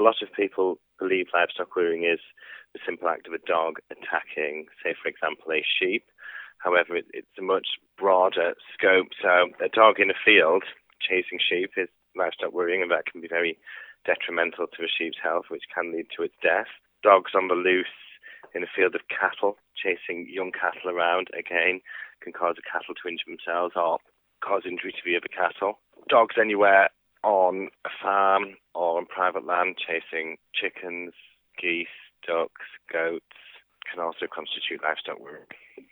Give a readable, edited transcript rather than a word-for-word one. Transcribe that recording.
A lot of people believe livestock worrying is the simple act of a dog attacking, say, for example, a sheep. However, it's a much broader scope. So a dog in a field chasing sheep is livestock worrying, and that can be very detrimental to a sheep's health, which can lead to its death. Dogs on the loose in a field of cattle, chasing young cattle around, again, can cause the cattle to injure themselves or cause injury to the other cattle. Dogs anywhere on a farm or on private land chasing chickens, geese, ducks, goats can also constitute livestock worrying.